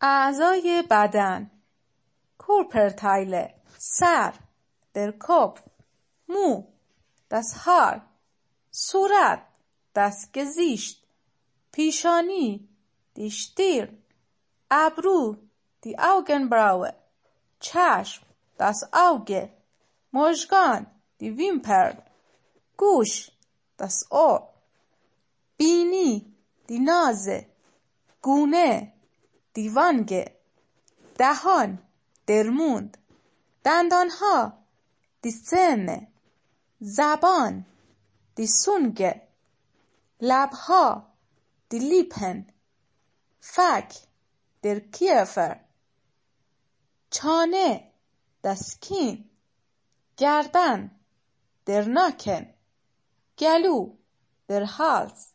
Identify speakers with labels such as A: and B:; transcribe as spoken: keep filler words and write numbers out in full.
A: اعضای بدن: کورپرتایله، سر، در کاپ، مو، das Haar، صورت، das Gesicht، پیشانی، die Stirn، ابرو، die Augenbraue، چشم، das Auge، مژگان، die Wimpern، گوش، das Ohr، بینی، die Nase، گونه، die Wange، دهان، der Mund، دندانها، die Zähne، زبان، die Zunge، لبها، die Lippen، فک، der Kiefer، چانه، das Kinn، گردن، der Nacken، گلو، der Hals.